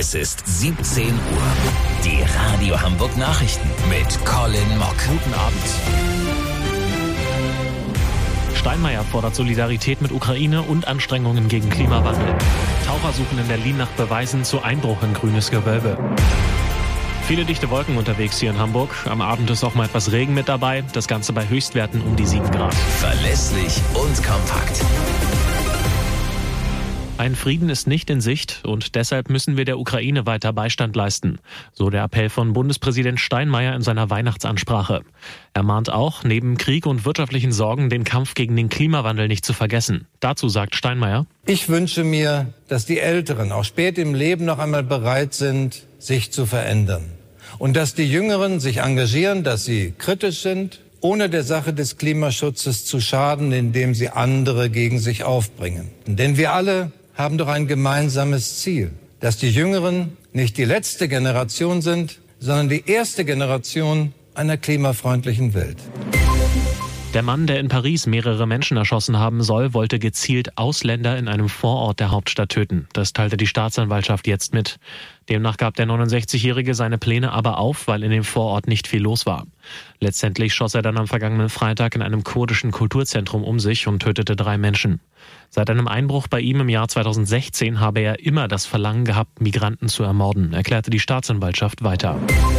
Es ist 17 Uhr. Die Radio Hamburg Nachrichten mit Colin Mock. Guten Abend. Steinmeier fordert Solidarität mit Ukraine und Anstrengungen gegen Klimawandel. Taucher suchen in Berlin nach Beweisen zu Einbruch in grünes Gewölbe. Viele dichte Wolken unterwegs hier in Hamburg. Am Abend ist auch mal etwas Regen mit dabei. Das Ganze bei Höchstwerten um die 7 Grad. Verlässlich und kompakt. Ein Frieden ist nicht in Sicht und deshalb müssen wir der Ukraine weiter Beistand leisten. So der Appell von Bundespräsident Steinmeier in seiner Weihnachtsansprache. Er mahnt auch, neben Krieg und wirtschaftlichen Sorgen den Kampf gegen den Klimawandel nicht zu vergessen. Dazu sagt Steinmeier: Ich wünsche mir, dass die Älteren auch spät im Leben noch einmal bereit sind, sich zu verändern. Und dass die Jüngeren sich engagieren, dass sie kritisch sind, ohne der Sache des Klimaschutzes zu schaden, indem sie andere gegen sich aufbringen. Denn wir alle haben doch ein gemeinsames Ziel, dass die Jüngeren nicht die letzte Generation sind, sondern die erste Generation einer klimafreundlichen Welt. Der Mann, der in Paris mehrere Menschen erschossen haben soll, wollte gezielt Ausländer in einem Vorort der Hauptstadt töten. Das teilte die Staatsanwaltschaft jetzt mit. Demnach gab der 69-Jährige seine Pläne aber auf, weil in dem Vorort nicht viel los war. Letztendlich schoss er dann am vergangenen Freitag in einem kurdischen Kulturzentrum um sich und tötete 3 Menschen. Seit einem Einbruch bei ihm im Jahr 2016 habe er immer das Verlangen gehabt, Migranten zu ermorden, erklärte die Staatsanwaltschaft weiter.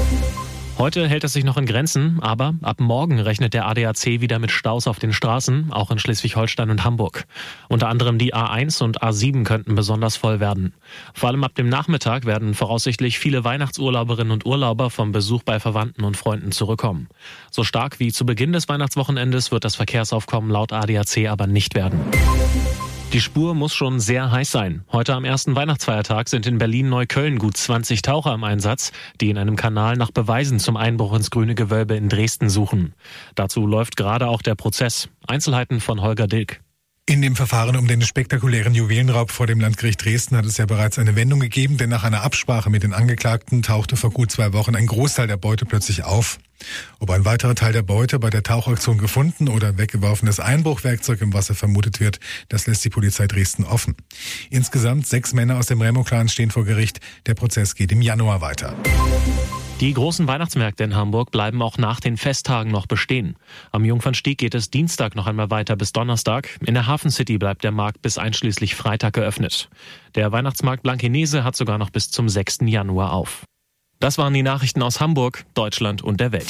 Heute hält es sich noch in Grenzen, aber ab morgen rechnet der ADAC wieder mit Staus auf den Straßen, auch in Schleswig-Holstein und Hamburg. Unter anderem die A1 und A7 könnten besonders voll werden. Vor allem ab dem Nachmittag werden voraussichtlich viele Weihnachtsurlauberinnen und Urlauber vom Besuch bei Verwandten und Freunden zurückkommen. So stark wie zu Beginn des Weihnachtswochenendes wird das Verkehrsaufkommen laut ADAC aber nicht werden. Die Spur muss schon sehr heiß sein. Heute am ersten Weihnachtsfeiertag sind in Berlin-Neukölln gut 20 Taucher im Einsatz, die in einem Kanal nach Beweisen zum Einbruch ins grüne Gewölbe in Dresden suchen. Dazu läuft gerade auch der Prozess. Einzelheiten von Holger Dilk. In dem Verfahren um den spektakulären Juwelenraub vor dem Landgericht Dresden hat es ja bereits eine Wendung gegeben, denn nach einer Absprache mit den Angeklagten tauchte vor gut 2 Wochen ein Großteil der Beute plötzlich auf. Ob ein weiterer Teil der Beute bei der Tauchaktion gefunden oder weggeworfenes Einbruchwerkzeug im Wasser vermutet wird, das lässt die Polizei Dresden offen. Insgesamt 6 Männer aus dem Remo-Clan stehen vor Gericht. Der Prozess geht im Januar weiter. Die großen Weihnachtsmärkte in Hamburg bleiben auch nach den Festtagen noch bestehen. Am Jungfernstieg geht es Dienstag noch einmal weiter bis Donnerstag. In der Hafen City bleibt der Markt bis einschließlich Freitag geöffnet. Der Weihnachtsmarkt Blankenese hat sogar noch bis zum 6. Januar auf. Das waren die Nachrichten aus Hamburg, Deutschland und der Welt.